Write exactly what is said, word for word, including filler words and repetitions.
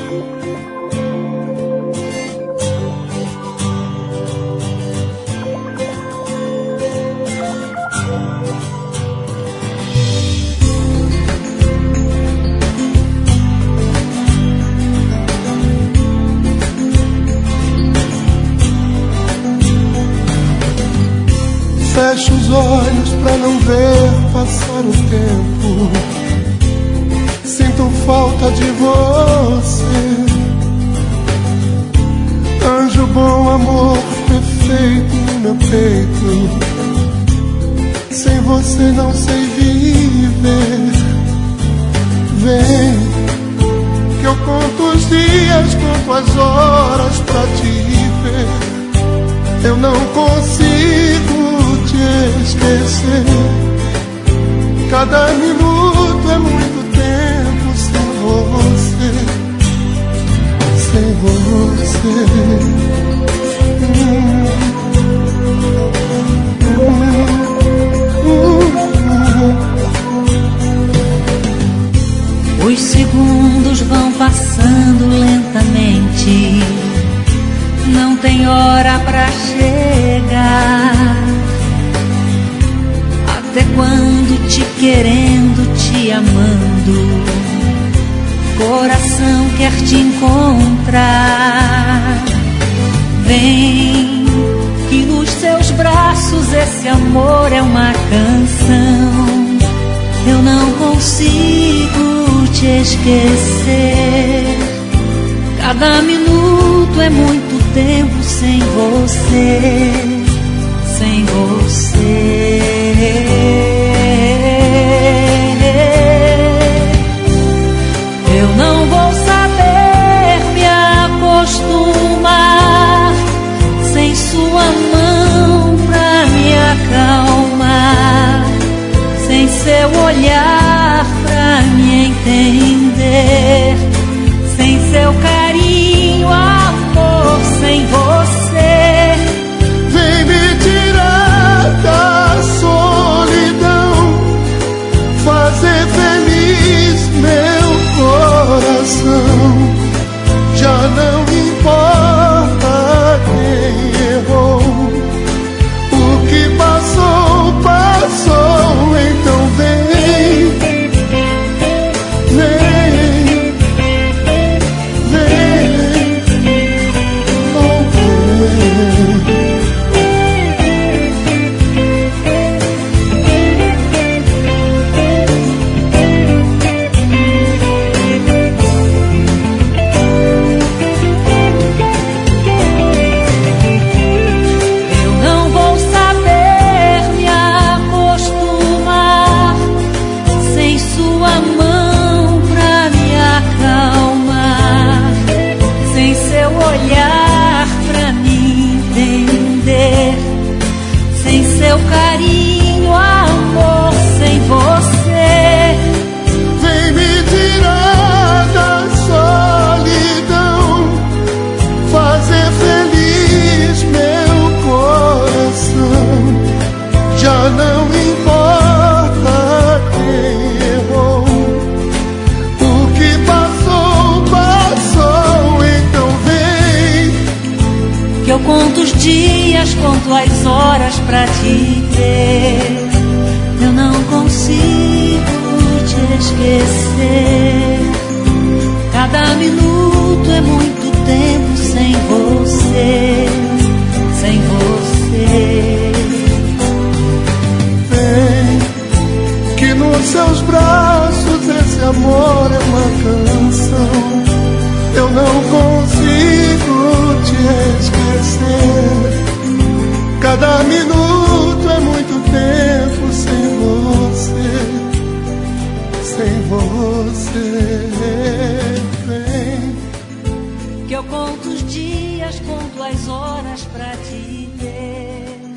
Fecho os olhos pra não ver passar o tempo. Sinto falta de você. Anjo bom, amor perfeito no meu peito. Sem você não sei viver. Vem, que eu conto os dias, conto as horas pra te ver. Eu não consigo te esquecer. Cada minuto é muito tempo sem você. Sem você. hum. Hum. Hum. Os segundos vão passando lentamente. Não tem hora pra chegar. Até quando te querendo, te amando, coração quer te encontrar. Vem, que nos seus braços esse amor é uma canção. Eu não consigo te esquecer. Cada minuto é muito tempo sem você, sem você. Eu não vou saber me acostumar sem sua mão pra me acalmar, sem seu olhar pra me entender, sem seu carinho, amor, sem você. Vem me tirar da solidão, fazer feliz meu coração. Já não importa quem errou, o que passou, passou. Então vem, vem, vem, oh, vem. Eu não vou saber me acostumar sem sua mão pra me acalmar, sem seu olhar pra me entender, sem seu carinho, amor, sem você. Vem me tirar da solidão, fazer feliz meu coração. Já não importa quem errou, o que passou, passou. Então vem, Que eu conto os dias, conto as horas pra te ver. Eu não consigo te esquecer. Cada minuto é muito tempo sem você, sem você. vem, que nos seus braços esse amor é uma canção. Eu não consigo te esquecer. Cada minuto é muito tempo sem você, sem você. Vem, Que eu conto os dias, conto as horas pra te ver.